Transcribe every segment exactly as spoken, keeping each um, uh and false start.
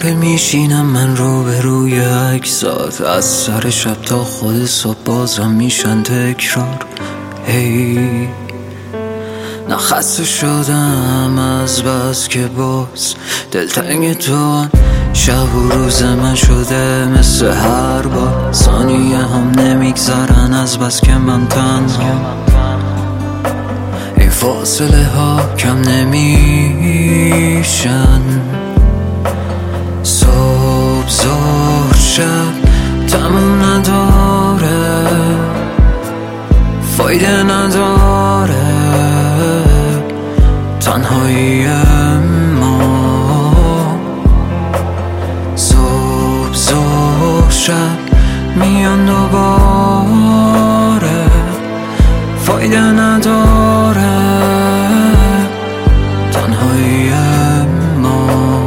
غافل میشینم من رو به روی عکسات، از سر شب تا خود صبح بازم میشن تکرار. هی نه خسته شدم از بس که باز دلتنگ تو، شب و روز من شده مثل هر بار. ثانیه هم نمیگذرن از بس که من تنها، این فاصله ها کم نمیشن. صبح ظهر شب تموم نداره، فایده نداره تنهایی ما. صبح ظهر شب میان دوباره، فایده نداره تنهایی ما.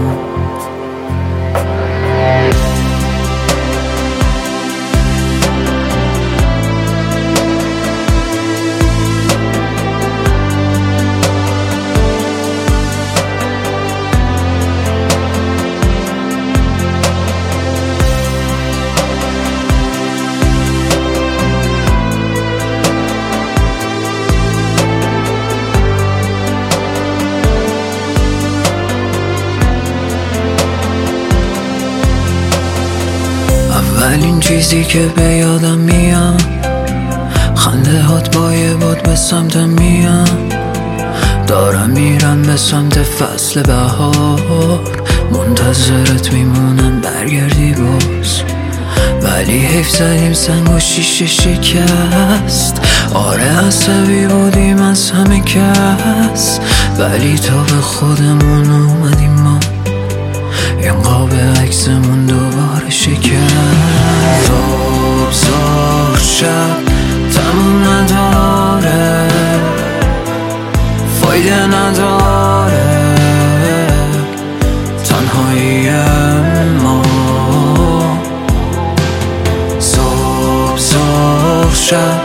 اولین چیزی که به یادم میاد خنده هات با یه باد به سمتم میان. دارم میرم به سمت فصل بهار، منتظرت میمونم برگردی باز. ولی حیف زدیم سنگ و شیشه شکست. آره عصبی بودیم از همه کس، ولی تا به خودمون اومدیم ما، این قاب عکسمون دوباره شکست. صبح ظهر شب تموم نداره، فایده نداره تنهایی ما. صبح ظهر شب